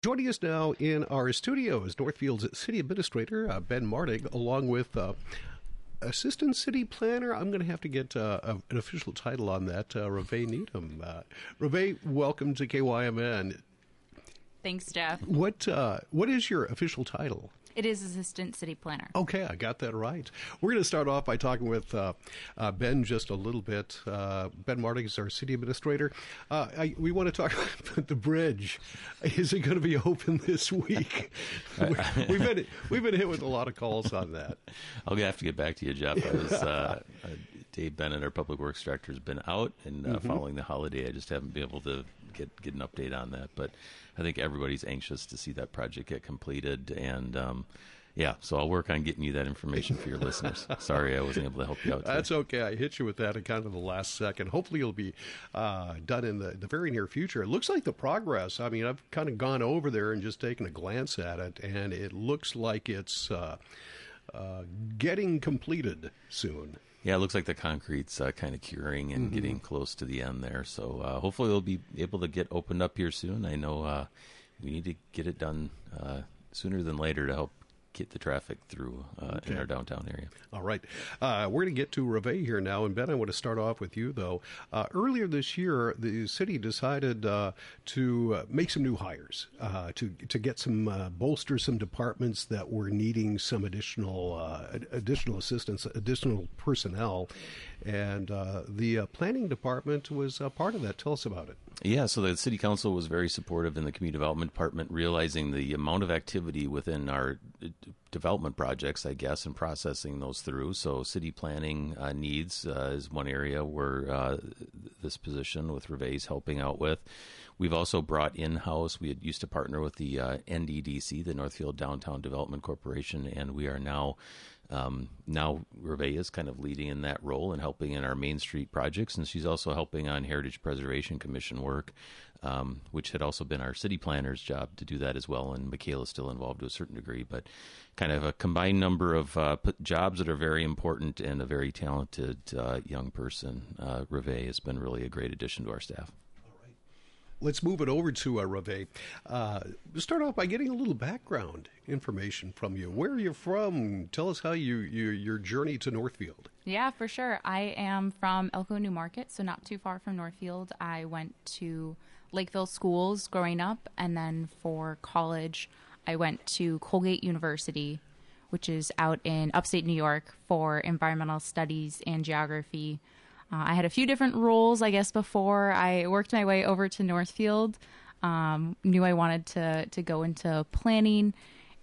Joining us now in our studio is Northfield's City Administrator, Ben Martig, along with Assistant City Planner. I'm going to have to get an official title on that, Reve Needham. Reve, welcome to KYMN. Thanks, Jeff. What is your official title? It is Assistant City Planner. Okay, I got that right. We're going to start off by talking with Ben just a little bit. Ben Martig is our city administrator. We want to talk about the bridge. Is it going to be open this week? We've been hit with a lot of calls on that. I'll have to get back to you, Jeff. Dave Bennett, our Public Works Director, has been out, and following the holiday, I just haven't been able to get an update on that. But I think everybody's anxious to see that project get completed, and so I'll work on getting you that information for your listeners. Sorry I wasn't able to help you out today. That's okay. I hit you with that at kind of the last second. Hopefully it'll be done in the very near future. It looks like the progress, I mean, I've kind of gone over there and just taken a glance at it, and it looks like it's getting completed soon. Yeah, it looks like the concrete's kind of curing and getting close to the end there. So hopefully we'll be able to get opened up here soon. I know we need to get it done sooner than later to help get the traffic through in our downtown area. All right. We're going to get to Reve here now. And Ben, I want to start off with you, though. Earlier this year, the city decided to make some new hires, to get some, bolster some departments that were needing some additional assistance, additional personnel. And the planning department was part of that. Tell us about it. Yeah, so the City Council was very supportive in the Community Development Department, realizing the amount of activity within our development projects, I guess, and processing those through. So city planning needs is one area where this position with Reve is helping out with. We've also brought in-house, we had used to partner with the NDDC, the Northfield Downtown Development Corporation, and we are now Reve is kind of leading in that role and helping in our Main Street projects, and she's also helping on Heritage Preservation Commission work, which had also been our city planner's job to do that as well, and Michaela's still involved to a certain degree, but kind of a combined number of jobs that are very important, and a very talented young person. Reve has been really a great addition to our staff. Let's move it over to Reve. Start off by getting a little background information from you. Where are you from? Tell us how your journey to Northfield. Yeah, for sure. I am from Elko New Market, so not too far from Northfield. I went to Lakeville schools growing up, and then for college, I went to Colgate University, which is out in upstate New York, for environmental studies and geography. I had a few different roles, I guess, before I worked my way over to Northfield. Knew I wanted to go into planning,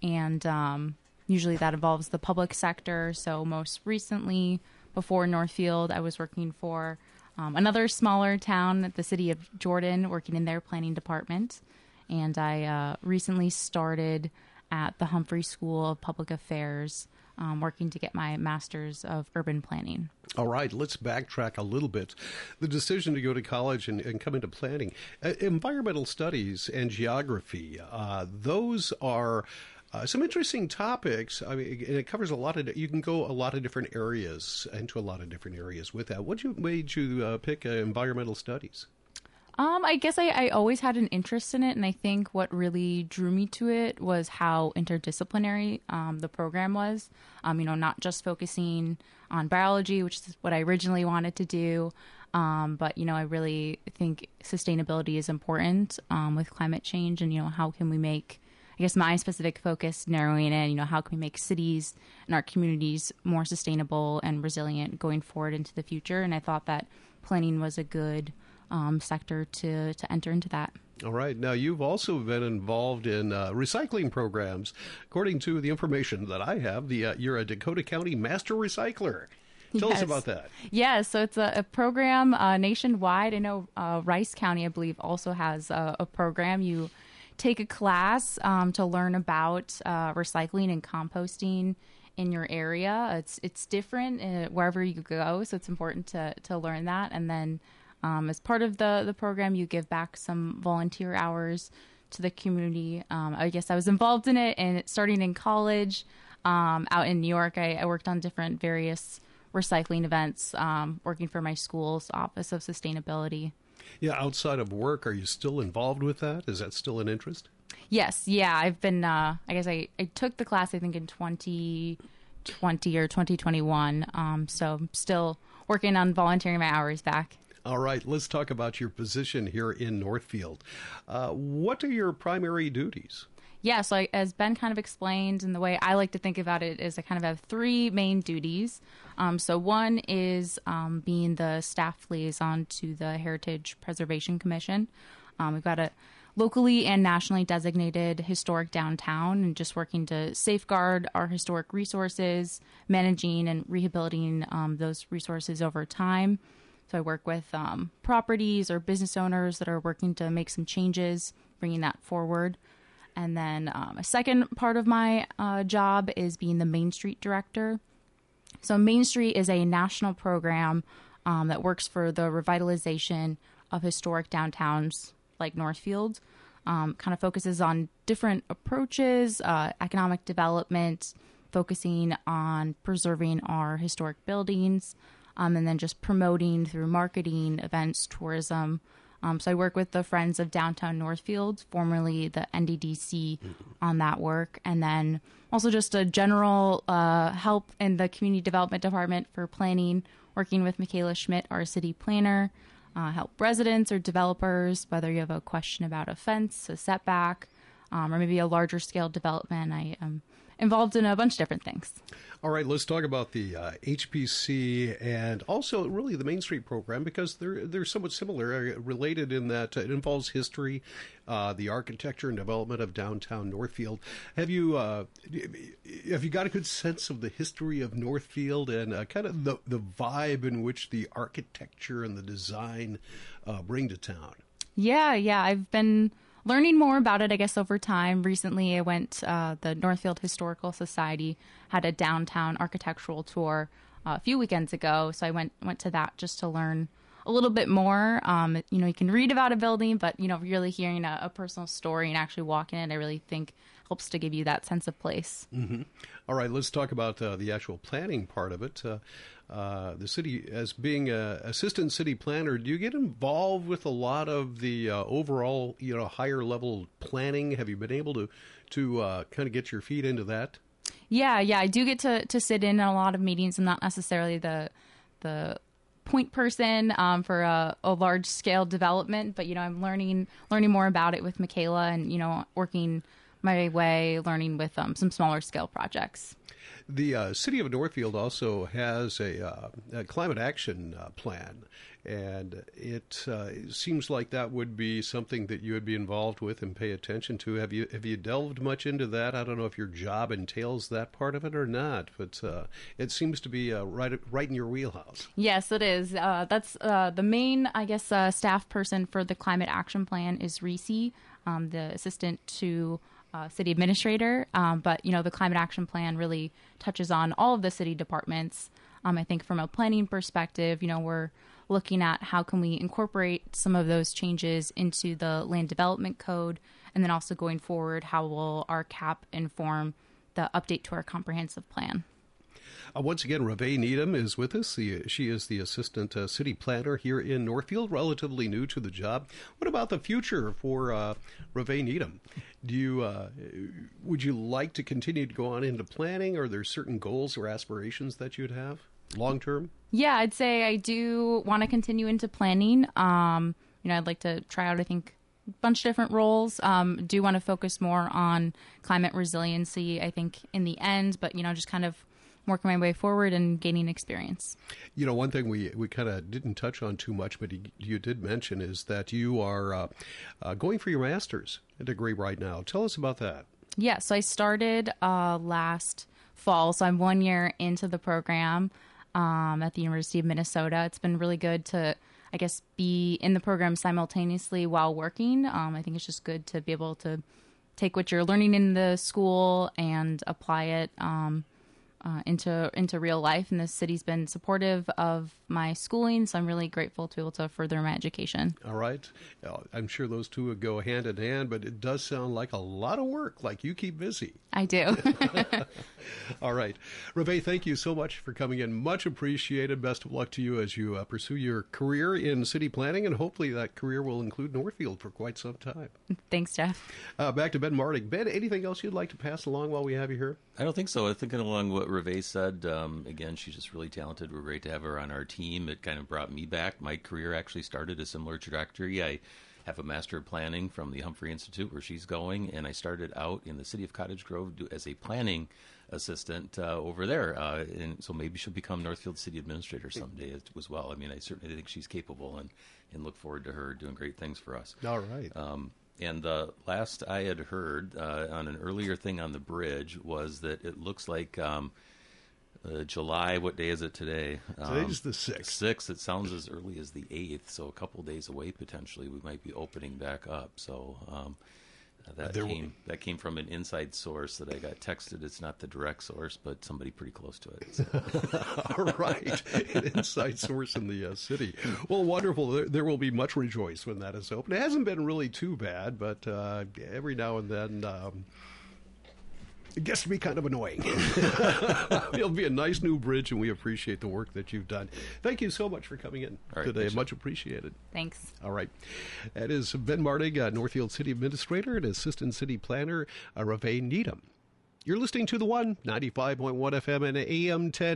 and usually that involves the public sector. So most recently, before Northfield, I was working for another smaller town, the city of Jordan, working in their planning department. And I recently started at the Humphrey School of Public Affairs, working to get my master's of urban planning. All right, let's backtrack a little bit. The decision to go to college and come into planning, environmental studies and geography, those are some interesting topics. I mean, and it covers a lot of, you can go a lot of different areas, into a lot of different areas with that. What made you pick environmental studies? I guess I always had an interest in it, and I think what really drew me to it was how interdisciplinary the program was. Not just focusing on biology, which is what I originally wanted to do, but I really think sustainability is important with climate change, and how can we make, I guess my specific focus narrowing in, how can we make cities and our communities more sustainable and resilient going forward into the future? And I thought that planning was a good sector to enter into that. All right. Now, you've also been involved in recycling programs. According to the information that I have, you're a Dakota County Master Recycler. Tell us about that. Yeah, so it's a program nationwide. I know Rice County, I believe, also has a program. You take a class to learn about recycling and composting in your area. It's different wherever you go, so it's important to learn that. And then as part of the program, you give back some volunteer hours to the community. I guess I was involved in it, and starting in college out in New York, I worked on different various recycling events, working for my school's Office of Sustainability. Yeah, outside of work, are you still involved with that? Is that still an interest? Yes, yeah, I've been, I guess I took the class, I think, in 2020 or 2021, so I'm still working on volunteering my hours back. All right, let's talk about your position here in Northfield. What are your primary duties? Yeah, so as Ben kind of explained, and the way I like to think about it is I kind of have three main duties. So one is being the staff liaison to the Heritage Preservation Commission. We've got a locally and nationally designated historic downtown, and just working to safeguard our historic resources, managing and rehabilitating those resources over time. So I work with properties or business owners that are working to make some changes, bringing that forward. And then a second part of my job is being the Main Street director. So Main Street is a national program that works for the revitalization of historic downtowns like Northfield. Kind of focuses on different approaches, economic development, focusing on preserving our historic buildings, and then just promoting through marketing, events, tourism. So I work with the Friends of Downtown Northfield, formerly the NDDC, on that work. And then also just a general help in the Community Development Department for planning, working with Michaela Schmidt, our city planner, help residents or developers, whether you have a question about a fence, a setback, or maybe a larger scale development. I am involved in a bunch of different things. All right, let's talk about the HPC and also really the Main Street program, because they're somewhat similar, related in that it involves history, the architecture and development of downtown Northfield. Have you got a good sense of the history of Northfield and kind of the vibe in which the architecture and the design bring to town? Yeah, I've been learning more about it, I guess, over time. Recently, I went, the Northfield Historical Society had a downtown architectural tour a few weekends ago. So I went to that just to learn a little bit more. You can read about a building, but, really hearing a personal story and actually walking it, I really think helps to give you that sense of place. Mm-hmm. All right, let's talk about the actual planning part of it. The city, as being an assistant city planner, do you get involved with a lot of the overall, higher level planning? Have you been able to kind of get your feet into that? Yeah, I do get to sit in a lot of meetings. I'm not necessarily the point person for a large scale development, but I'm learning more about it with Michaela, and working my way, learning with some smaller scale projects. The city of Northfield also has a climate action plan, and it seems like that would be something that you would be involved with and pay attention to. Have you delved much into that? I don't know if your job entails that part of it or not, but it seems to be right in your wheelhouse. Yes, it is. That's the main, I guess, staff person for the climate action plan is Reese, the assistant to city administrator, but the climate action plan really touches on all of the city departments. I think from a planning perspective, we're looking at how can we incorporate some of those changes into the land development code, and then also going forward, how will our CAP inform the update to our comprehensive plan. Once again, Reve Needham is with us. She is the assistant city planner here in Northfield, relatively new to the job. What about the future for Reve Needham? Would you like to continue to go on into planning? Are there certain goals or aspirations that you'd have long term? Yeah, I'd say I do want to continue into planning. I'd like to try out, I think, a bunch of different roles. Do want to focus more on climate resiliency, I think, in the end, but, just kind of working my way forward and gaining experience. One thing we kind of didn't touch on too much, but you did mention, is that you are going for your master's degree right now. Tell us about that. Yeah, so I started last fall, so I'm 1 year into the program at the University of Minnesota. It's been really good to, I guess, be in the program simultaneously while working. I think it's just good to be able to take what you're learning in the school and apply it into real life, and the city's been supportive of my schooling, so I'm really grateful to be able to further my education. All right. I'm sure those two would go hand in hand, but it does sound like a lot of work, like you keep busy. I do. All right. Reve, thank you so much for coming in. Much appreciated. Best of luck to you as you pursue your career in city planning, and hopefully that career will include Northfield for quite some time. Thanks, Jeff. Back to Ben Mardig. Ben, anything else you'd like to pass along while we have you here? I don't think so. I think along what Reve said, again, she's just really talented. We're great to have her on our team. It kind of brought me back. My career actually started a similar trajectory. I have a Master of Planning from the Humphrey Institute where she's going, and I started out in the city of Cottage Grove as a planning assistant over there. And so maybe she'll become Northfield City Administrator someday as well. I mean, I certainly think she's capable and look forward to her doing great things for us. All right. And the last I had heard on an earlier thing on the bridge was that it looks like July, what day is it today? Today's the 6th. 6th. It sounds as early as the 8th, so a couple days away potentially we might be opening back up. So that came from an inside source that I got texted. It's not the direct source, but somebody pretty close to it. So. All right. An inside source in the city. Well, wonderful. There will be much rejoice when that is open. It hasn't been really too bad, but every now and then it gets to be kind of annoying. It'll be a nice new bridge, and we appreciate the work that you've done. Thank you so much for coming in today. Thanks. Much appreciated. Thanks. All right. That is Ben Mardig, Northfield City Administrator and Assistant City Planner, Reve Needham. You're listening to The One, 95.1 FM and AM 10.